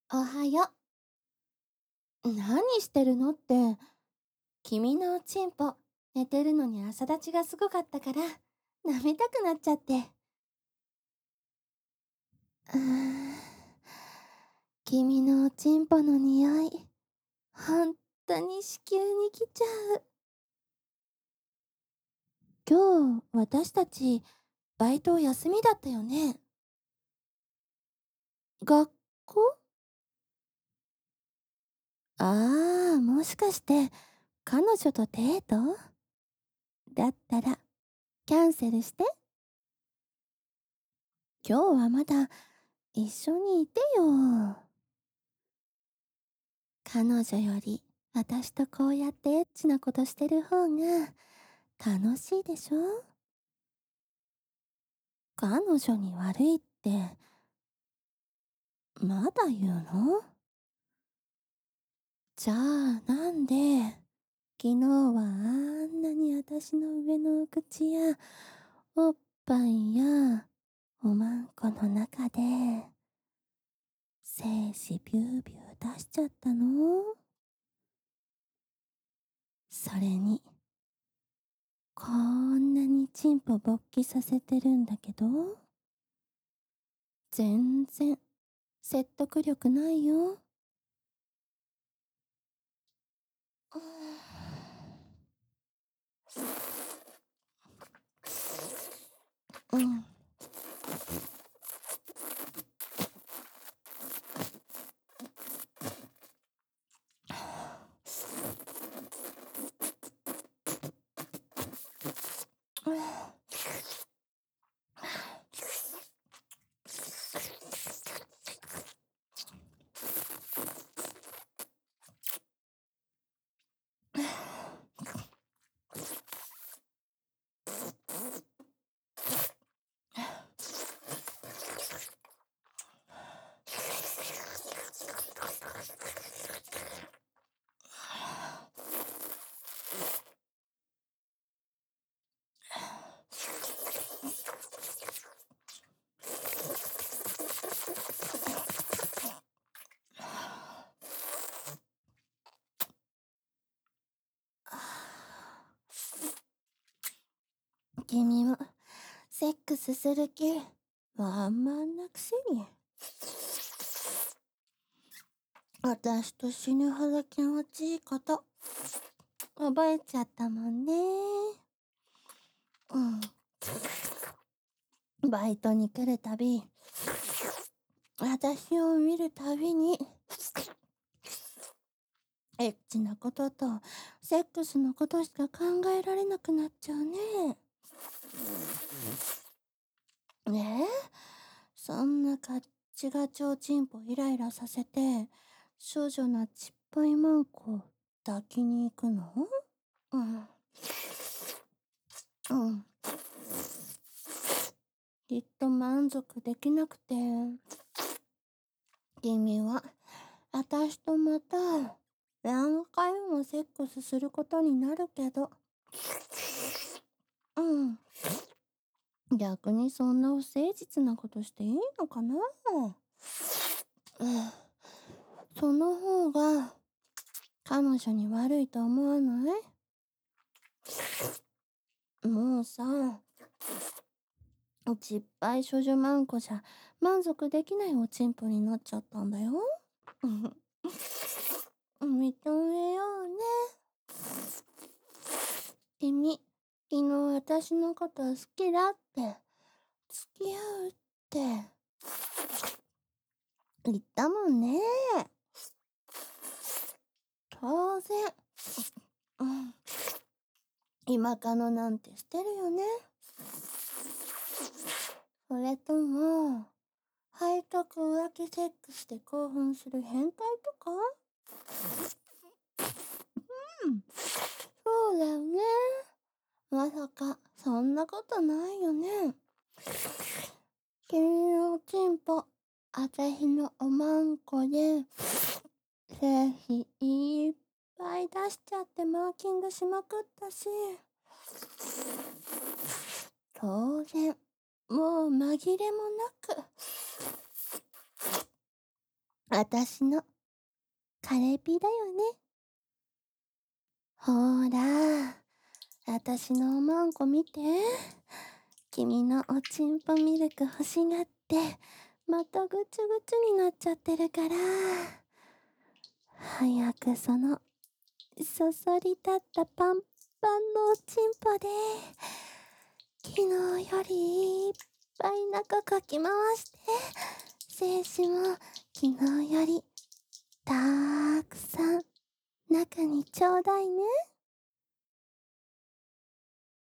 おはよう。何してるのって、君のチンポ、寝てるのに朝立ちがすごかったから、舐めたくなっちゃって。うーん。君のチンポの匂い、ほんとに子宮に来ちゃう。今日、私たち、バイト休みだったよね。学校？ああ、もしかして、彼女とデート？だったら、キャンセルして。今日はまだ一緒にいてよ。彼女より私とこうやってエッチなことしてる方が楽しいでしょ？彼女に悪いってまだ言うの？じゃあなんで昨日はあんなに私の上のお口やおっぱいやおまんこの中で精子ビュービュー出しちゃったの？それにこんなにチンポ勃起させてるんだけど全然説得力ないよ。うん。君もセックスする気ワンマンなくせに。私と死ぬほど気持ちいいこと覚えちゃったもんね。うん。バイトに来るたび私を見るたびにエッチなこととセックスのことしか考えられなくなっちゃうね。ねえ、そんなガッチガチおちんぽイライラさせて少女なちっぽいマンコ抱きに行くの？うん。うん。きっと満足できなくて君は私とまた何回もセックスすることになるけど、うん。逆にそんな不誠実なことしていいのかな？うん。その方が彼女に悪いと思わない？もうさ、ちっぱい処女マンコじゃ満足できないおちんぽになっちゃったんだよ。認めようね。君、昨日私のこと好きだって、付き合うって言ったもんね。当然。うん。今カノなんてしてるよね。それとも、背徳浮気セックスで興奮する変態とか？うん。そうだよね。まさか、そんなことないよね。君のおちんぽ、あたしのおまんこで、精子いっぱい出しちゃってマーキングしまくったし、当然、もう紛れもなく、 あたしのカレピだよね。ほーら、あたしのおまんこ見て。君のおちんぽミルク欲しがって、またぐちゅぐちゅになっちゃってるから。早くその、そそり立ったパンパンのおちんぽで、昨日よりいっぱい中かき回して、精子も昨日よりたーくさん中にちょうだいね。